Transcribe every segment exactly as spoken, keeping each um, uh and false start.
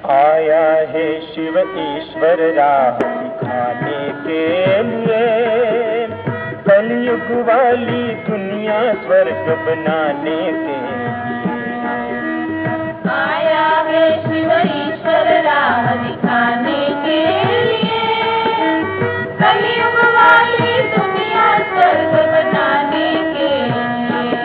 आया है शिव ईश्वर राह दिखाने के लिए, कलयुग वाली दुनिया स्वर्ग बनाने के लिए। आया है शिव ईश्वर राह दिखाने के लिए, कलयुग वाली दुनिया स्वर्ग बनाने के लिए।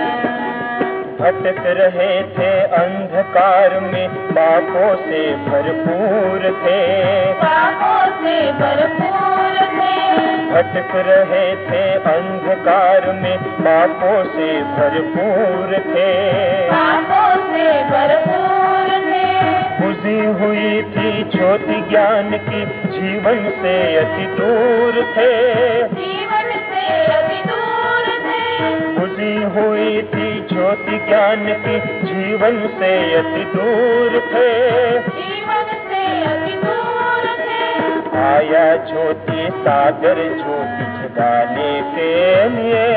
भटक रहे थे अंधकार में, पापों से भरपूर थे, पापों से भरपूर थे। भटक रहे थे अंधकार में, पापों से भरपूर थे, पापों से भरपूर थे। बुझी हुई थी ज्योति ज्ञान की, जीवन से अति दूर थे, जीवन से अति दूर थे। बुझी हुई थी ज्योति ज्ञान की, जीवन से अति दूर थे, जीवन से अति दूर थे। आया ज्योति सागर ज्योति जगाने के लिए,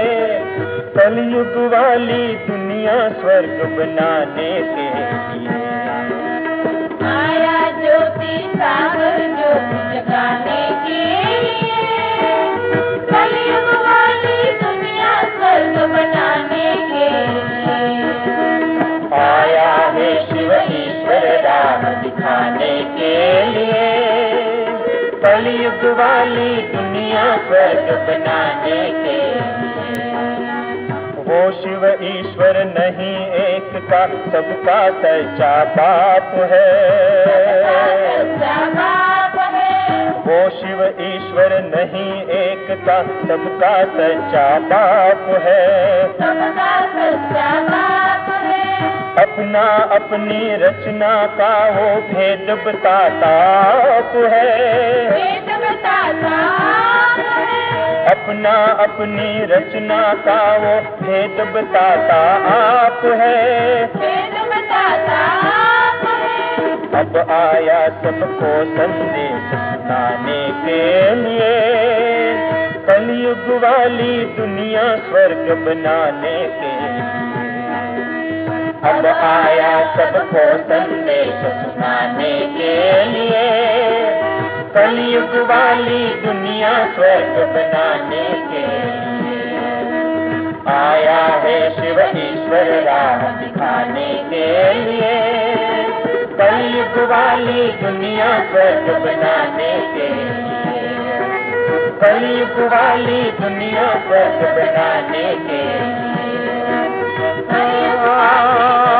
कलयुग वाली दुनिया स्वर्ग बनाने के लिए। आया ज्योति सागर ज्योति जगाने के लिए, कलयुग वाली दुनिया स्वर्ग बनाने के लिए। आया है शिव ईश्वर राह दिखाने के लिए, कलयुग वाली दुनिया स्वर्ग बनाने के लिए। वो शिव ईश्वर नहीं एक का, सबका सच्चा बाप है, सच्चा बाप है। वो शिव ईश्वर नहीं एक का, सबका सच्चा बाप है, सबका सच्चा बाप है। अपना अपनी रचना का वो भेद बताता आप है, वेद बताता आप है। अपना अपनी रचना का वो भेद बताता आप है, वेद बताता आप है। अब आया सबको संदेश सुनाने के लिए, कलयुग वाली दुनिया स्वर्ग बनाने के लिए। अब आया सबको संदेश सुनाने के लिए, कलयुग वाली दुनिया स्वर्ग बनाने के लिए। आया है शिव ईश्वर राह दिखाने के लिए, कलयुग वाली दुनिया स्वर्ग बनाने के लिए, कलयुग वाली दुनिया स्वर्ग बनाने के लिए।